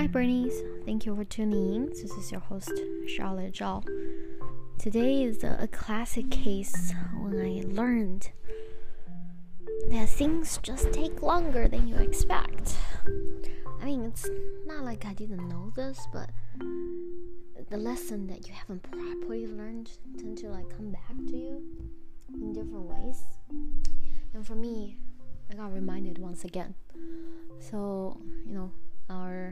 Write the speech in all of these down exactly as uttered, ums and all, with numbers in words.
Hi Bernice, thank you for tuning in. This is your host Charlotte Zhao. Today is a, a classic case when I learned that things just take longer than you expect. I mean, it's not like I didn't know this, but the lesson that you haven't properly learned tend to like come back to you in different ways. And for me, I got reminded once again. So, you know, our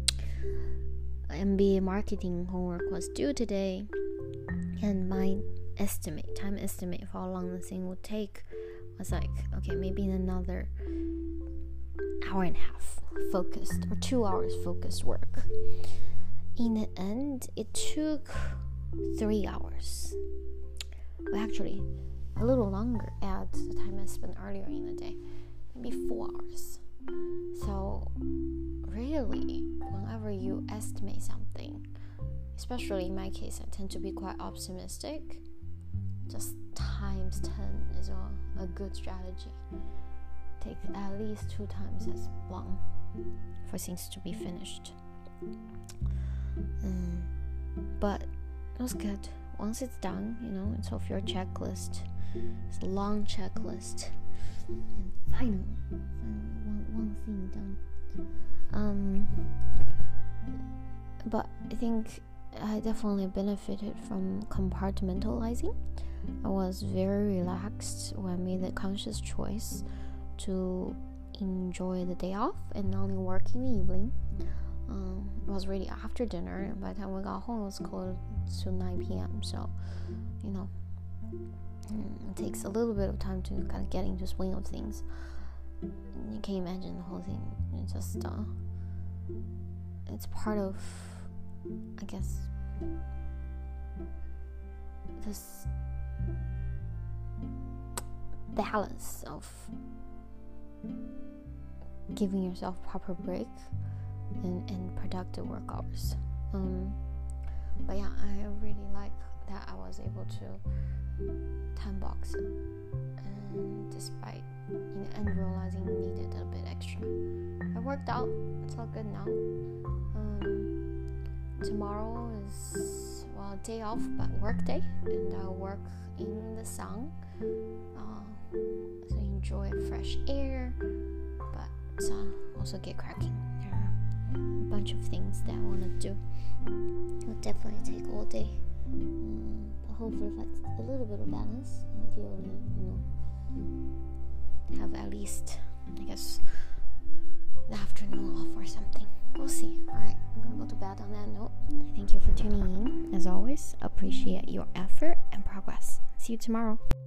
M B A marketing homework was due today, and my estimate, time estimate for how long the thing would take was like, okay, maybe in another hour and a half focused, or two hours focused work. In the end, it took three hours. Well, actually, a little longer at the time I spent earlier in the day, maybe four hours. So really, whenever you estimate something, especially in my case, I tend to be quite optimistic. Just times ten is a, a good strategy. Take at least two times as long for things to be finished. Um, but it was good. Once it's done, you know, it's off your checklist. It's a long checklist. And finally, finally one, one thing done. Um, but I think I definitely benefited from compartmentalizing. I was very relaxed when I made the conscious choice to enjoy the day off and only work in the evening. Um, it was really after dinner, and by the time we got home, it was close to nine p.m. So, you know, it takes a little bit of time to kind of get into swing of things. You can imagine the whole thing. It just, uh, it's part of, I guess, this balance of giving yourself proper break and, and productive work hours. Um, but yeah, I really like that I was able to time box it, and despite in the end realizing needed a bit extra, it worked out. It's all good now. Um, tomorrow is, well, day off but work day, and I'll work in the sun, uh, so enjoy fresh air, but uh, also get cracking. There are a bunch of things that I want to do. It'll definitely take all day. Um, but hopefully if it's a little bit of balance, ideally, you know, have at least, I guess, the afternoon off or something. We'll see. Alright, I'm gonna go to bed on that note. Thank you for tuning in. As always, appreciate your effort and progress. See you tomorrow.